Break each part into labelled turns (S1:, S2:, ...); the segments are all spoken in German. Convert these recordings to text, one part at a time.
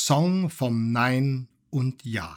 S1: Song vom Nein und Ja.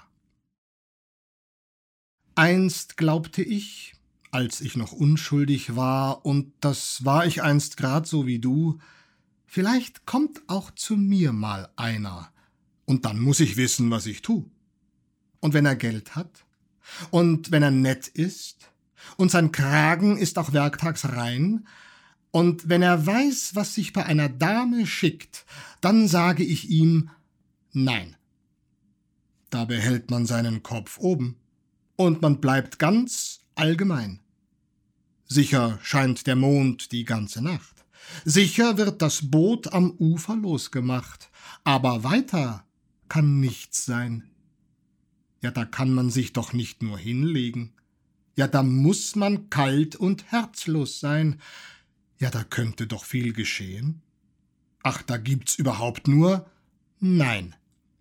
S1: Einst glaubte ich, als ich noch unschuldig war, und das war ich einst grad so wie du, vielleicht kommt auch zu mir mal einer, und dann muß ich wissen, was ich tu. Und wenn er Geld hat, und wenn er nett ist, und sein Kragen ist auch werktags rein, und wenn er weiß, was sich bei einer Dame schickt, dann sage ich ihm Nein. Da behält man seinen Kopf oben, und man bleibt ganz allgemein. Sicher scheint der Mond die ganze Nacht, sicher wird das Boot am Ufer losgemacht, aber weiter kann nichts sein. Ja, da kann man sich doch nicht nur hinlegen, ja, da muß man kalt und herzlos sein, ja, da könnte doch viel geschehen. Ach, da gibt's überhaupt nur Nein.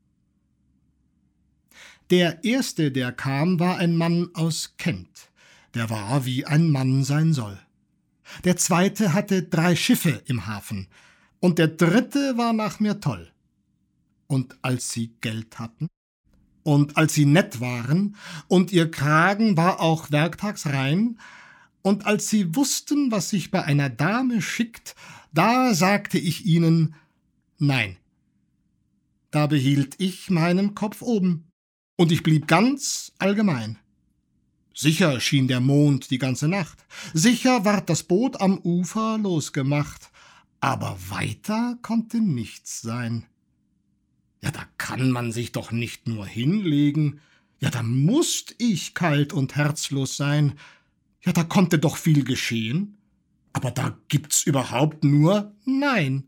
S1: Der erste, der kam, war ein Mann aus Kent. Der war, wie ein Mann sein soll. Der zweite hatte 3 Schiffe im Hafen. Und der dritte war nach mir toll. Und als sie Geld hatten, und als sie nett waren, und ihr Kragen war auch werktags rein, und als sie wussten, was sich bei einer Dame schickt, da sagte ich ihnen Nein. Da behielt ich meinen Kopf oben, und ich blieb ganz allgemein. Sicher schien der Mond die ganze Nacht, sicher ward das Boot am Ufer losgemacht, aber weiter konnte nichts sein. Ja, da kann man sich doch nicht nur hinlegen, ja, da mußt ich kalt und herzlos sein, ja, da konnte doch viel geschehen, aber da gibt's überhaupt nur Nein.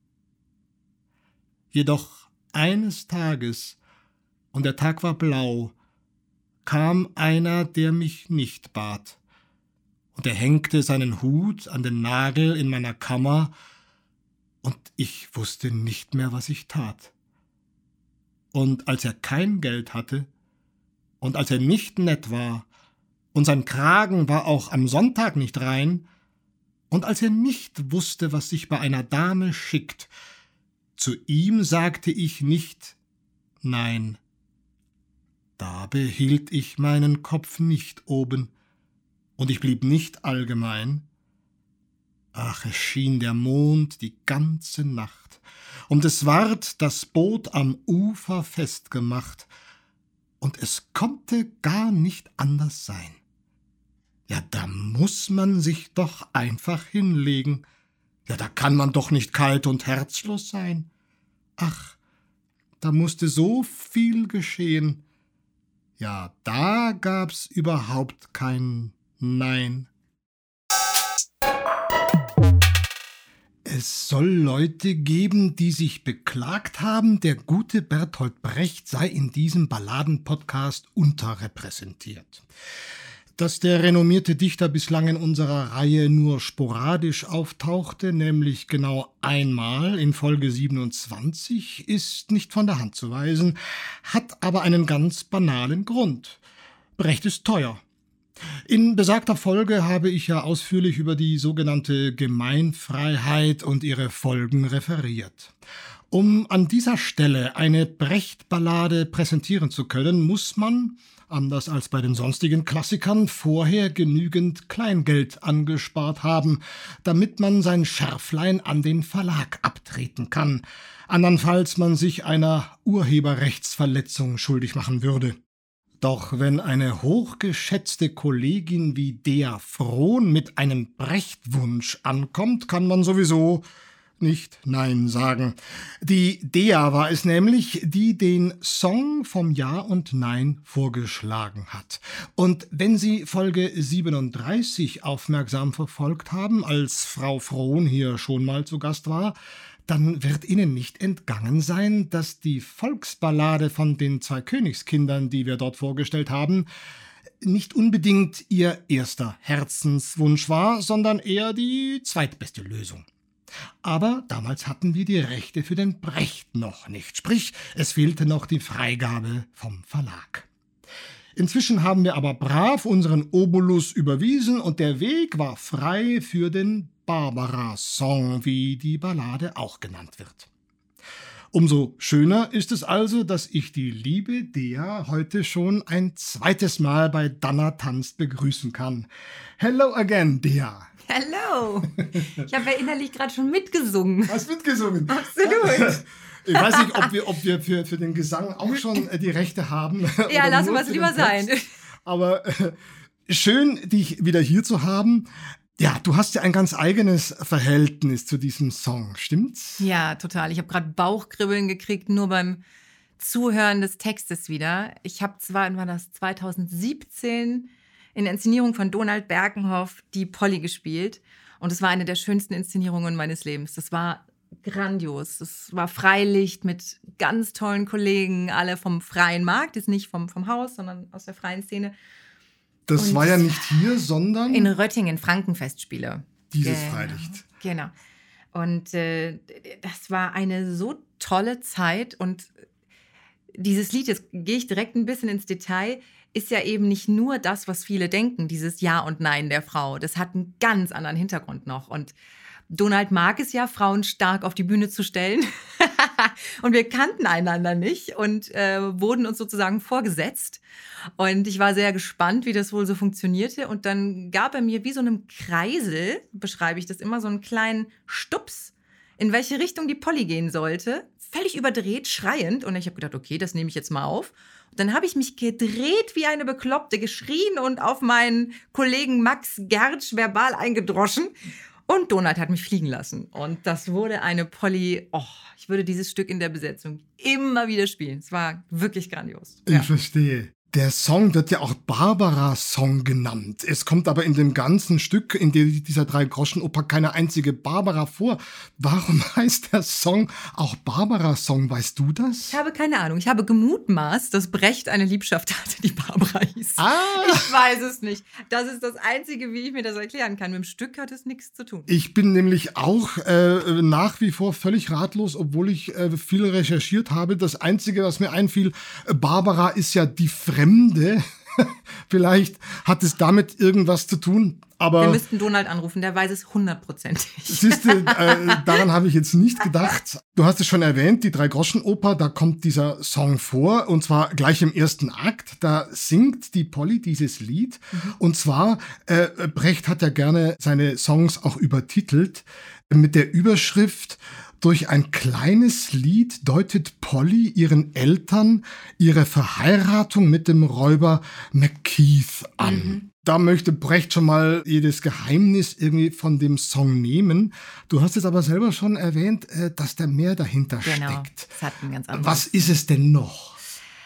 S1: Jedoch eines Tages, und der Tag war blau, kam einer, der mich nicht bat, und er hängte seinen Hut an den Nagel in meiner Kammer, und ich wusste nicht mehr, was ich tat. Und als er kein Geld hatte, und als er nicht nett war, und sein Kragen war auch am Sonntag nicht rein, und als er nicht wusste, was sich bei einer Dame schickt, zu ihm sagte ich nicht Nein. Da behielt ich meinen Kopf nicht oben, und ich blieb nicht allgemein. Ach, es schien der Mond die ganze Nacht, und es ward das Boot am Ufer festgemacht, und es konnte gar nicht anders sein. Ja, da muß man sich doch einfach hinlegen, ja, da kann man doch nicht kalt und herzlos sein. Ach, da mußte so viel geschehen, ja, da gab's überhaupt kein Nein. Es soll Leute geben, die sich beklagt haben, der gute Bertolt Brecht sei in diesem Balladen-Podcast unterrepräsentiert. Dass der renommierte Dichter bislang in unserer Reihe nur sporadisch auftauchte, nämlich genau einmal in Folge 27, ist nicht von der Hand zu weisen, hat aber einen ganz banalen Grund. Brecht ist teuer. In besagter Folge habe ich ja ausführlich über die sogenannte Gemeinfreiheit und ihre Folgen referiert. Um an dieser Stelle eine Brecht-Ballade präsentieren zu können, muss man, anders als bei den sonstigen Klassikern, vorher genügend Kleingeld angespart haben, damit man sein Schärflein an den Verlag abtreten kann, andernfalls man sich einer Urheberrechtsverletzung schuldig machen würde. Doch wenn eine hochgeschätzte Kollegin wie Dea Frohn mit einem Brechtwunsch ankommt, kann man sowieso nicht Nein sagen. Die Dea war es nämlich, die den Song vom Ja und Nein vorgeschlagen hat. Und wenn Sie Folge 37 aufmerksam verfolgt haben, als Frau Frohn hier schon mal zu Gast war, dann wird Ihnen nicht entgangen sein, dass die Volksballade von den 2 Königskindern, die wir dort vorgestellt haben, nicht unbedingt ihr erster Herzenswunsch war, sondern eher die zweitbeste Lösung. Aber damals hatten wir die Rechte für den Brecht noch nicht, sprich, es fehlte noch die Freigabe vom Verlag. Inzwischen haben wir aber brav unseren Obolus überwiesen und der Weg war frei für den Barbara-Song, wie die Ballade auch genannt wird. Umso schöner ist es also, dass ich die liebe Dea heute schon ein zweites Mal bei Dana tanzt begrüßen kann. Hello again, Dea.
S2: Hallo. Ich habe ja innerlich gerade schon mitgesungen.
S1: Hast mitgesungen?
S2: Absolut.
S1: Ich weiß nicht, ob wir für den Gesang auch schon die Rechte haben.
S2: Ja, lassen wir es lieber sein.
S1: Aber schön, dich wieder hier zu haben. Ja, du hast ja ein ganz eigenes Verhältnis zu diesem Song, stimmt's?
S2: Ja, total. Ich habe gerade Bauchkribbeln gekriegt, nur beim Zuhören des Textes wieder. Ich habe wann war das 2017 in der Inszenierung von Donald Berkenhoff die Polly gespielt. Und es war eine der schönsten Inszenierungen meines Lebens. Das war grandios. Es war Freilicht mit ganz tollen Kollegen, alle vom freien Markt, ist nicht vom Haus, sondern aus der freien Szene.
S1: Das war ja nicht hier, sondern
S2: in Röttingen, Frankenfestspiele.
S1: Dieses Freilicht.
S2: Genau. Und das war eine so tolle Zeit. Und dieses Lied, jetzt gehe ich direkt ein bisschen ins Detail, ist ja eben nicht nur das, was viele denken, dieses Ja und Nein der Frau. Das hat einen ganz anderen Hintergrund noch. Und Donald mag es ja, Frauen stark auf die Bühne zu stellen. Und wir kannten einander nicht und wurden uns sozusagen vorgesetzt. Und ich war sehr gespannt, wie das wohl so funktionierte. Und dann gab er mir wie so einem Kreisel, beschreibe ich das immer, so einen kleinen Stups, in welche Richtung die Polly gehen sollte. Völlig überdreht, schreiend. Und ich habe gedacht, okay, das nehme ich jetzt mal auf. Und dann habe ich mich gedreht wie eine Bekloppte, geschrien und auf meinen Kollegen Max Gertsch verbal eingedroschen. Und Donald hat mich fliegen lassen. Und das wurde eine Polly, ich würde dieses Stück in der Besetzung immer wieder spielen. Es war wirklich grandios.
S1: Ich verstehe. Der Song wird ja auch Barbara-Song genannt. Es kommt aber in dem ganzen Stück, in dieser Drei-Groschen-Oper, keine einzige Barbara vor. Warum heißt der Song auch Barbara-Song? Weißt du das?
S2: Ich habe keine Ahnung. Ich habe gemutmaßt, dass Brecht eine Liebschaft hatte, die Barbara hieß. Ich weiß es nicht. Das ist das Einzige, wie ich mir das erklären kann. Mit dem Stück hat es nichts zu tun.
S1: Ich bin nämlich auch nach wie vor völlig ratlos, obwohl ich viel recherchiert habe. Das Einzige, was mir einfiel, Barbara ist ja die Fremde. Vielleicht hat es damit irgendwas zu tun. Aber
S2: wir müssten Donald anrufen, der weiß es 100%.
S1: Siehst du, daran habe ich jetzt nicht gedacht. Du hast es schon erwähnt, die Drei-Groschen-Oper, da kommt dieser Song vor, und zwar gleich im ersten Akt. Da singt die Polly dieses Lied. Und zwar, Brecht hat ja gerne seine Songs auch übertitelt mit der Überschrift: Durch ein kleines Lied deutet Polly ihren Eltern ihre Verheiratung mit dem Räuber McKeith an. Da möchte Brecht schon mal jedes Geheimnis irgendwie von dem Song nehmen. Du hast es aber selber schon erwähnt, dass da mehr dahinter steckt.
S2: Das hat ein ganz anderes.
S1: Was ist es denn noch?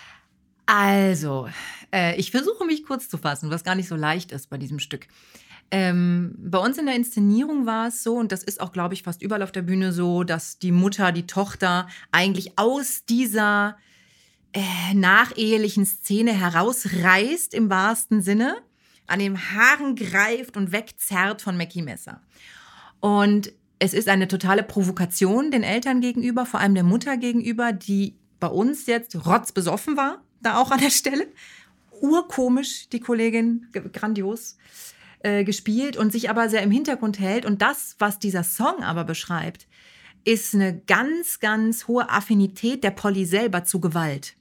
S2: Also, ich versuche mich kurz zu fassen, was gar nicht so leicht ist bei diesem Stück. Bei uns in der Inszenierung war es so, und das ist auch, glaube ich, fast überall auf der Bühne so, dass die Mutter, die Tochter eigentlich aus dieser nachehelichen Szene herausreißt, im wahrsten Sinne, an den Haaren greift und wegzerrt von Mackie Messer. Und es ist eine totale Provokation den Eltern gegenüber, vor allem der Mutter gegenüber, die bei uns jetzt rotzbesoffen war, da auch an der Stelle. Urkomisch, die Kollegin, grandios gespielt und sich aber sehr im Hintergrund hält. Und das, was dieser Song aber beschreibt, ist eine ganz, ganz hohe Affinität der Polly selber zu Gewalt.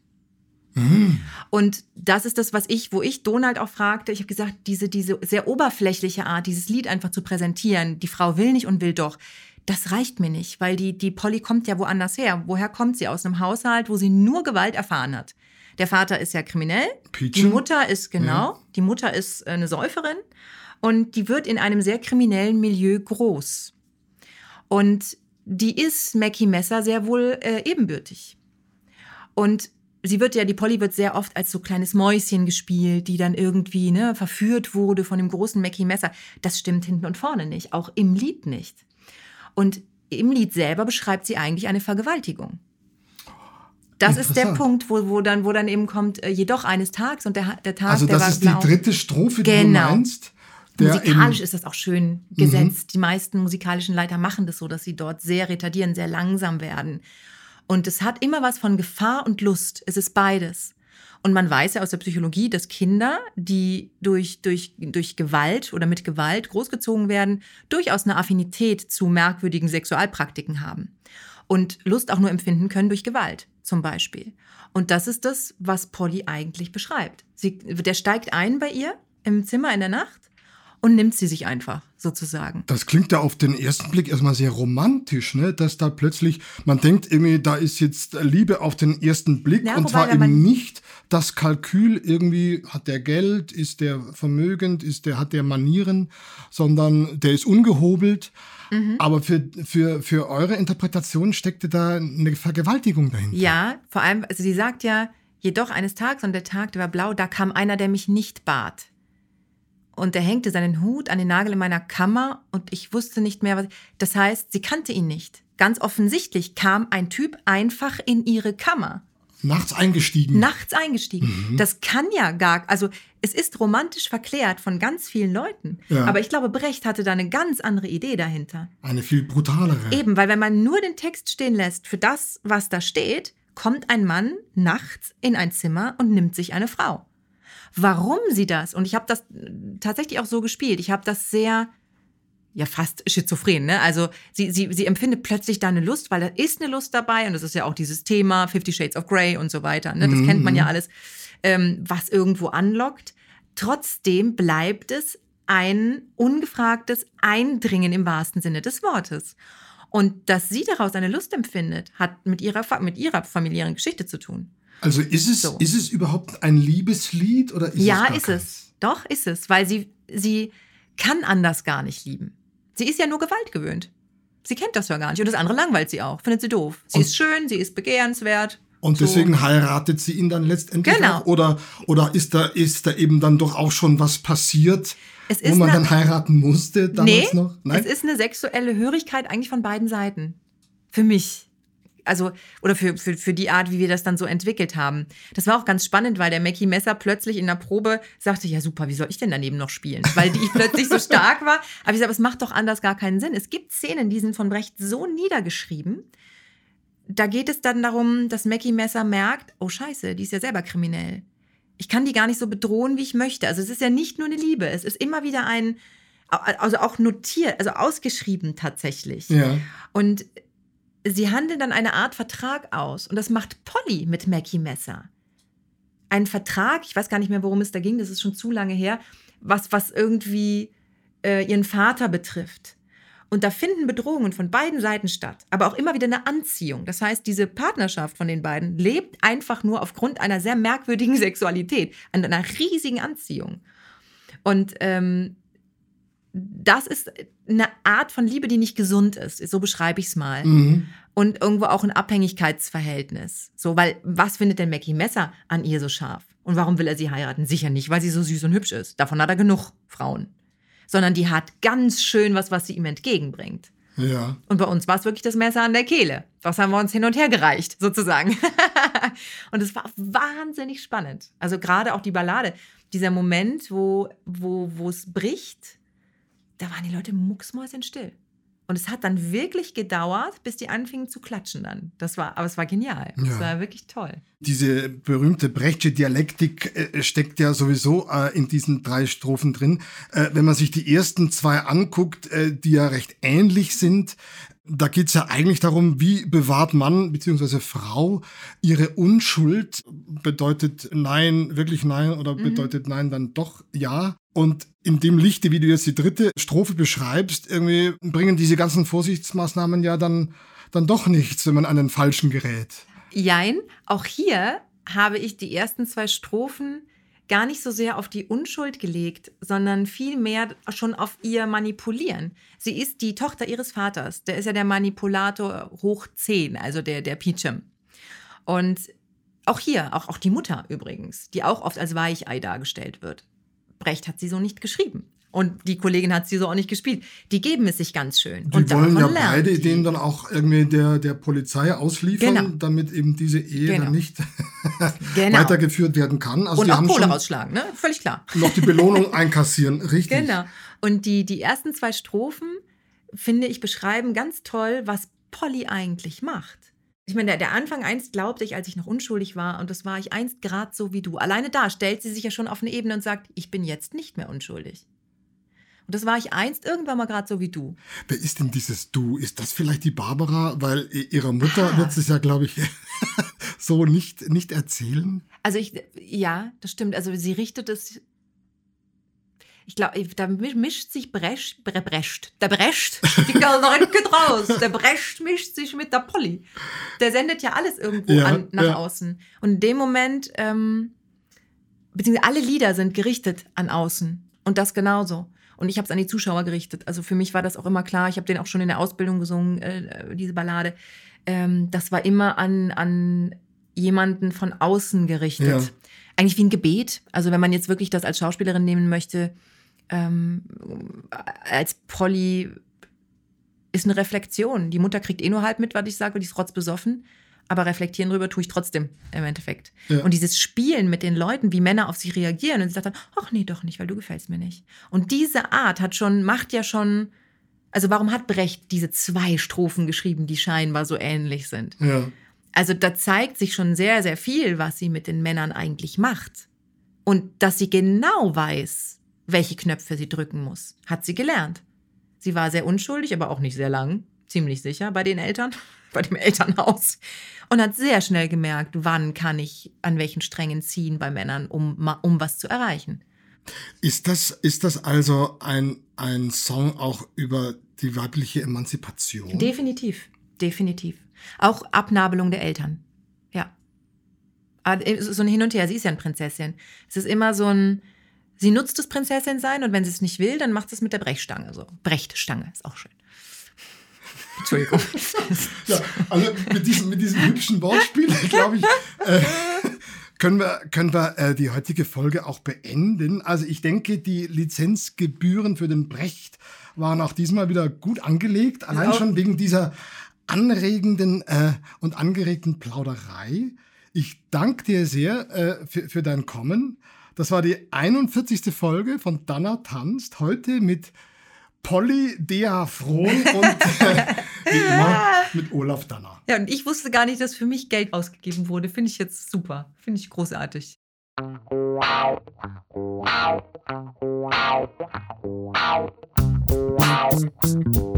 S2: Und das ist das, wo ich Donald auch fragte. Ich habe gesagt, diese sehr oberflächliche Art, dieses Lied einfach zu präsentieren, die Frau will nicht und will doch, das reicht mir nicht, weil die Polly kommt ja woanders her. Woher kommt sie? Aus einem Haushalt, wo sie nur Gewalt erfahren hat. Der Vater ist ja kriminell, die Mutter ist, die Mutter ist eine Säuferin und die wird in einem sehr kriminellen Milieu groß. Und die ist Mackie Messer sehr wohl ebenbürtig. Und die Polly wird sehr oft als so kleines Mäuschen gespielt, die dann irgendwie verführt wurde von dem großen Mackie Messer. Das stimmt hinten und vorne nicht, auch im Lied nicht. Und im Lied selber beschreibt sie eigentlich eine Vergewaltigung. Das ist der Punkt, wo dann eben kommt, jedoch eines Tages und der Tag,
S1: also
S2: der war
S1: das ist die dritte Strophe, die du meinst.
S2: Musikalisch ist das auch schön gesetzt. Die meisten musikalischen Leiter machen das so, dass sie dort sehr retardieren, sehr langsam werden. Und es hat immer was von Gefahr und Lust. Es ist beides. Und man weiß ja aus der Psychologie, dass Kinder, die durch Gewalt oder mit Gewalt großgezogen werden, durchaus eine Affinität zu merkwürdigen Sexualpraktiken haben. und Lust auch nur empfinden können durch Gewalt zum Beispiel. Und das ist das, was Polly eigentlich beschreibt. Der steigt ein bei ihr im Zimmer in der Nacht und nimmt sie sich einfach, sozusagen.
S1: Das klingt ja auf den ersten Blick erstmal sehr romantisch, ne? Dass da plötzlich, man denkt irgendwie, da ist jetzt Liebe auf den ersten Blick,
S2: Ja,
S1: und zwar eben nicht das Kalkül irgendwie, hat der Geld, ist der vermögend, hat der Manieren, sondern der ist ungehobelt. Aber für eure Interpretation steckte da eine Vergewaltigung dahinter.
S2: Ja, vor allem, also sie sagt ja, jedoch eines Tages, und der Tag, der war blau, da kam einer, der mich nicht bat. Und er hängte seinen Hut an den Nagel in meiner Kammer und ich wusste nicht mehr, was. Das heißt, sie kannte ihn nicht. Ganz offensichtlich kam ein Typ einfach in ihre Kammer.
S1: Nachts eingestiegen.
S2: Das kann ja also es ist romantisch verklärt von ganz vielen Leuten.
S1: Ja.
S2: Aber ich glaube, Brecht hatte da eine ganz andere Idee dahinter.
S1: Eine viel brutalere.
S2: Eben, weil wenn man nur den Text stehen lässt für das, was da steht, kommt ein Mann nachts in ein Zimmer und nimmt sich eine Frau. Warum sie das, und ich habe das tatsächlich auch so gespielt, ich habe das sehr, ja fast schizophren, ne? Also sie empfindet plötzlich da eine Lust, weil da ist eine Lust dabei und das ist ja auch dieses Thema 50 Shades of Grey und so weiter, ne? Das kennt man ja alles, was irgendwo anlockt. Trotzdem bleibt es ein ungefragtes Eindringen im wahrsten Sinne des Wortes. Und dass sie daraus eine Lust empfindet, hat mit ihrer familiären Geschichte zu tun.
S1: Also ist es überhaupt ein Liebeslied oder ist
S2: ja,
S1: es gar
S2: ist
S1: keins?
S2: es. Doch, ist es. Weil sie kann anders gar nicht lieben. Sie ist ja nur Gewalt gewöhnt. Sie kennt das ja gar nicht. Und das andere langweilt sie auch. Findet sie doof. Sie ist schön, sie ist begehrenswert.
S1: Und deswegen heiratet sie ihn dann letztendlich
S2: Genau.
S1: auch? Oder ist da eben dann doch auch schon was passiert, wo man dann heiraten musste damals noch? Nein?
S2: Es ist eine sexuelle Hörigkeit eigentlich von beiden Seiten. Für mich. Also, oder für die Art, wie wir das dann so entwickelt haben. Das war auch ganz spannend, weil der Mackie Messer plötzlich in der Probe sagte, ja super, wie soll ich denn daneben noch spielen? Weil ich plötzlich so stark war. Aber ich sage, es macht doch anders gar keinen Sinn. Es gibt Szenen, die sind von Brecht so niedergeschrieben. Da geht es dann darum, dass Mackie Messer merkt, oh scheiße, die ist ja selber kriminell. Ich kann die gar nicht so bedrohen, wie ich möchte. Also es ist ja nicht nur eine Liebe, es ist immer wieder also auch notiert, also ausgeschrieben tatsächlich.
S1: Ja.
S2: Und sie handeln dann eine Art Vertrag aus. Und das macht Polly mit Mackie Messer. Ein Vertrag, ich weiß gar nicht mehr, worum es da ging, das ist schon zu lange her, was irgendwie ihren Vater betrifft. Und da finden Bedrohungen von beiden Seiten statt, aber auch immer wieder eine Anziehung. Das heißt, diese Partnerschaft von den beiden lebt einfach nur aufgrund einer sehr merkwürdigen Sexualität, an einer riesigen Anziehung. Und das ist eine Art von Liebe, die nicht gesund ist. So beschreibe ich es mal. Und irgendwo auch ein Abhängigkeitsverhältnis. So, weil was findet denn Mackie Messer an ihr so scharf? Und warum will er sie heiraten? Sicher nicht, weil sie so süß und hübsch ist. Davon hat er genug Frauen. Sondern die hat ganz schön was sie ihm entgegenbringt.
S1: Ja.
S2: Und bei uns war es wirklich das Messer an der Kehle. Das haben wir uns hin und her gereicht, sozusagen. Und es war wahnsinnig spannend. Also gerade auch die Ballade. Dieser Moment, wo es bricht, da waren die Leute mucksmäuschenstill. Und es hat dann wirklich gedauert, bis die anfingen zu klatschen dann. Aber es war genial.
S1: Ja.
S2: Es war wirklich toll.
S1: Diese berühmte Brechtsche Dialektik steckt ja sowieso in diesen 3 Strophen drin. Wenn man sich die ersten 2 anguckt, die ja recht ähnlich sind, da geht's ja eigentlich darum, wie bewahrt Mann bzw. Frau ihre Unschuld, bedeutet Nein, wirklich Nein oder bedeutet Nein dann doch Ja. Und in dem Lichte, wie du jetzt die 3. Strophe beschreibst, irgendwie bringen diese ganzen Vorsichtsmaßnahmen ja dann doch nichts, wenn man an den Falschen gerät.
S2: Jein, auch hier habe ich die ersten 2 Strophen gar nicht so sehr auf die Unschuld gelegt, sondern vielmehr schon auf ihr Manipulieren. Sie ist die Tochter ihres Vaters. Der ist ja der Manipulator hoch 10, also der Peachum. Und auch hier, auch die Mutter übrigens, die auch oft als Weichei dargestellt wird. Brecht hat sie so nicht geschrieben. Und die Kollegin hat sie so auch nicht gespielt. Die geben es sich ganz schön.
S1: Die
S2: und
S1: wollen ja
S2: davon lernt
S1: beide
S2: die.
S1: den dann auch irgendwie der Polizei ausliefern,
S2: Genau.
S1: damit eben diese Ehe dann nicht
S2: Genau.
S1: weitergeführt werden kann. Also
S2: Und
S1: die
S2: auch
S1: haben
S2: Kohle
S1: schon
S2: rausschlagen, ne? Völlig klar.
S1: noch die Belohnung einkassieren, richtig.
S2: Genau. Und die ersten 2 Strophen, finde ich, beschreiben ganz toll, was Polly eigentlich macht. Ich meine, der Anfang einst glaubte ich, als ich noch unschuldig war, und das war ich einst gerade so wie du. Alleine da stellt sie sich ja schon auf eine Ebene und sagt, ich bin jetzt nicht mehr unschuldig. Und das war ich einst irgendwann mal gerade so wie du.
S1: Wer ist denn dieses Du? Ist das vielleicht die Barbara? Weil ihrer Mutter wird es ja, glaube ich, so nicht erzählen.
S2: Also ja, das stimmt. Also sie richtet es. Ich glaube, da mischt sich der Brecht stieg da noch nicht raus. Der Brecht mischt sich mit der Polly. Der sendet ja alles irgendwo nach außen. Und in dem Moment, beziehungsweise alle Lieder sind gerichtet an außen. Und das genauso. Und ich habe es an die Zuschauer gerichtet. Also für mich war das auch immer klar. Ich habe den auch schon in der Ausbildung gesungen, diese Ballade. Das war immer an jemanden von außen gerichtet. Ja. Eigentlich wie ein Gebet. Also wenn man jetzt wirklich das als Schauspielerin nehmen möchte, als Polly ist eine Reflexion. Die Mutter kriegt nur halb mit, was ich sage, weil die ist rotzbesoffen. Aber reflektieren drüber tue ich trotzdem im Endeffekt. Ja. Und dieses Spielen mit den Leuten, wie Männer auf sich reagieren. Und sie sagt dann, ach nee, doch nicht, weil du gefällst mir nicht. Und diese Art macht ja schon, also warum hat Brecht diese 2 Strophen geschrieben, die scheinbar so ähnlich sind? Ja. Also da zeigt sich schon sehr, sehr viel, was sie mit den Männern eigentlich macht. Und dass sie genau weiß, welche Knöpfe sie drücken muss, hat sie gelernt. Sie war sehr unschuldig, aber auch nicht sehr lang, ziemlich sicher bei den Eltern, bei dem Elternhaus. Und hat sehr schnell gemerkt, wann kann ich an welchen Strängen ziehen bei Männern, um was zu erreichen.
S1: Ist das also ein Song auch über die weibliche Emanzipation?
S2: Definitiv. Auch Abnabelung der Eltern. Ja. So ein Hin und Her. Sie ist ja eine Prinzessin. Es ist immer so ein, sie nutzt das Prinzessin-Sein und wenn sie es nicht will, dann macht sie es mit der Brechstange. So. Brechtstange ist auch schön. Entschuldigung.
S1: Ja, also mit diesem hübschen Wortspiel, glaube ich, können wir die heutige Folge auch beenden. Also ich denke, die Lizenzgebühren für den Brecht waren auch diesmal wieder gut angelegt. Allein schon wegen dieser anregenden und angeregten Plauderei. Ich danke dir sehr für dein Kommen. Das war die 41. Folge von Danna tanzt. Heute mit Polly Dea Frohn und wie immer mit Olaf Danner.
S2: Ja, und ich wusste gar nicht, dass für mich Geld ausgegeben wurde. Finde ich jetzt super. Finde ich großartig. Wow.